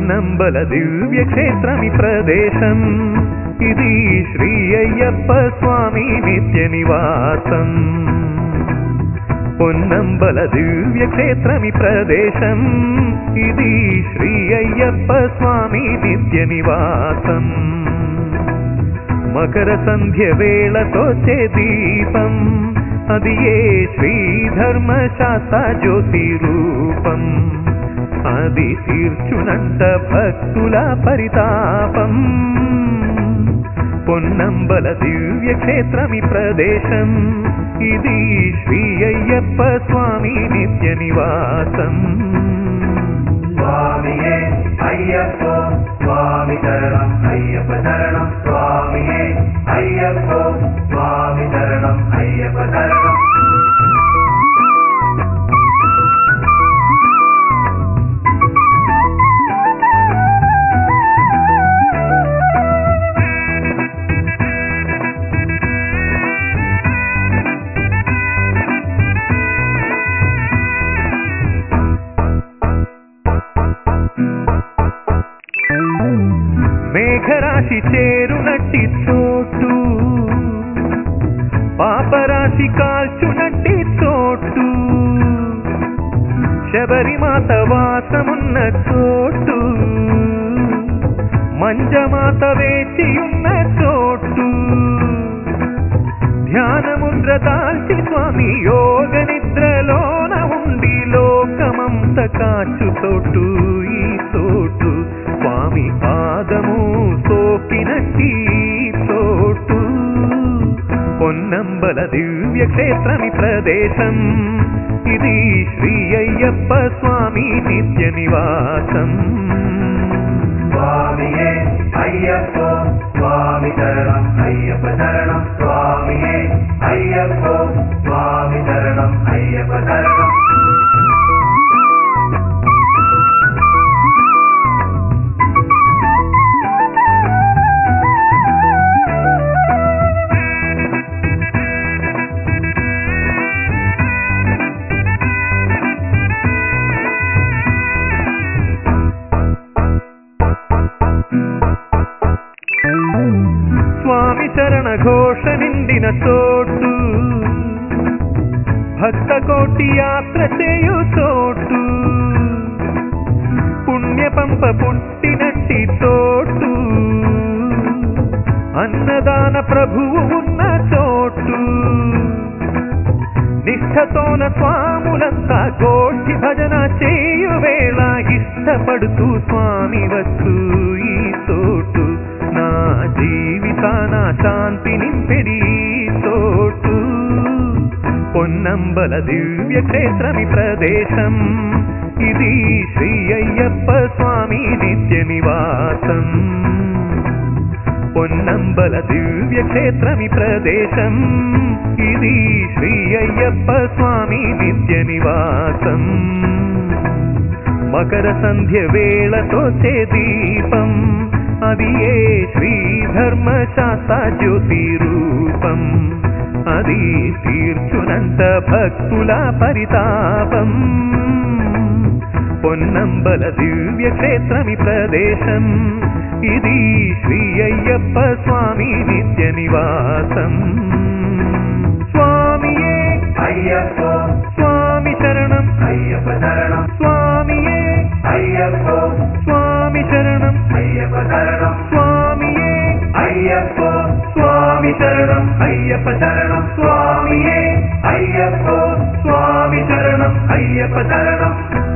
పొన్నంబల దివ్య క్షేత్రమి ప్రదేశం ఇది శ్రీ అయ్యప్ప స్వామి నిత్య నివాసం పొన్నంబల దివ్య క్షేత్రమి ప్రదేశం ఇది శ్రీ అయ్యప్ప స్వామి నిత్య నివాసం మకర సంధ్య వేళతో చే దీపం అది ఏ శ్రీ ధర్మశాస్త్ర జ్యోతి రూపం అది తీర్చునంట భక్తుల పరితాపం పొన్నంబల దివ్య క్షేత్రమి ప్రదేశం ఇది శ్రీ అయ్యప్ప స్వామి నిత్య నివాసం స్వామియే అయ్యప్పో స్వామి శరణం అయ్యప్ప శరణం స్వామియే అయ్యప్పో స్వామి శరణం అయ్యప్ప శరణం మేఘరాశి చేరునట్టి చోటు పాపరాశి కాల్చునట్టి చోటు శబరిమాత వాసమున్న చోటు మంజమాత వేచియున్న చోటు ధ్యానముద్ర దాల్చి స్వామి యోగ నిద్రలోన ఉండి లోకమంత కాచు చోటు ఈ చోటు స్వామి పాదము సోకినట్టి చోటు పొన్నంబల దివ్య క్షేత్రమి ప్రదేశం ఇది శ్రీ అయ్యప్ప స్వామి నిత్య నివాసం స్వామియే అయ్యప్పో స్వామి శరణం అయ్యప్ప శరణం స్వామియే అయ్యప్పో స్వామి శరణం అయ్యప్ప శరణం స్వామి శరణ ఘోష నిండిన చోటు భక్త కోటి యాత్ర చేయు చోటు పుణ్యపంప పుట్టినట్టి చోటు అన్నదాన ప్రభువు ఉన్న చోటు నిష్ఠతోన స్వాములంతా గోష్ఠి భజన చేయు వేళ ఇష్టపడుతూ స్వామి వచ్చు ఈ చోటు నా జీవితాన శాంతి నింపెడి చోటు పొన్నంబల దివ్య క్షేత్రమి ప్రదేశం ఇది శ్రీ అయ్యప్ప స్వామి నిత్య నివాసం పొన్నంబల దివ్య క్షేత్రమి ప్రదేశం ఇది శ్రీ అయ్యప్ప స్వామి నిత్య నివాసం మకర సంధ్య వేళతో చే దీపం అది ఏ శ్రీ ధర్మశాస్త్ర జ్యోతి రూపం అది తీర్చునంత భక్తుల పరితాపం పొన్నంబల దివ్య క్షేత్రమి ప్రదేశం ఇది శ్రీ అయ్యప్ప స్వామి నిత్య నివాసం స్వామియే అయ్యప్పో స్వామి శరణం అయ్యప్ప శరణం స్వామియే అయ్యప్పో స్వామి శరణం అయ్యప్ప శరణం స్వామియే అయ్యప్పో స్వామి శరణం అయ్యప్ప శరణం స్వామియే అయ్యప్పో స్వామి శరణం అయ్యప్ప శరణం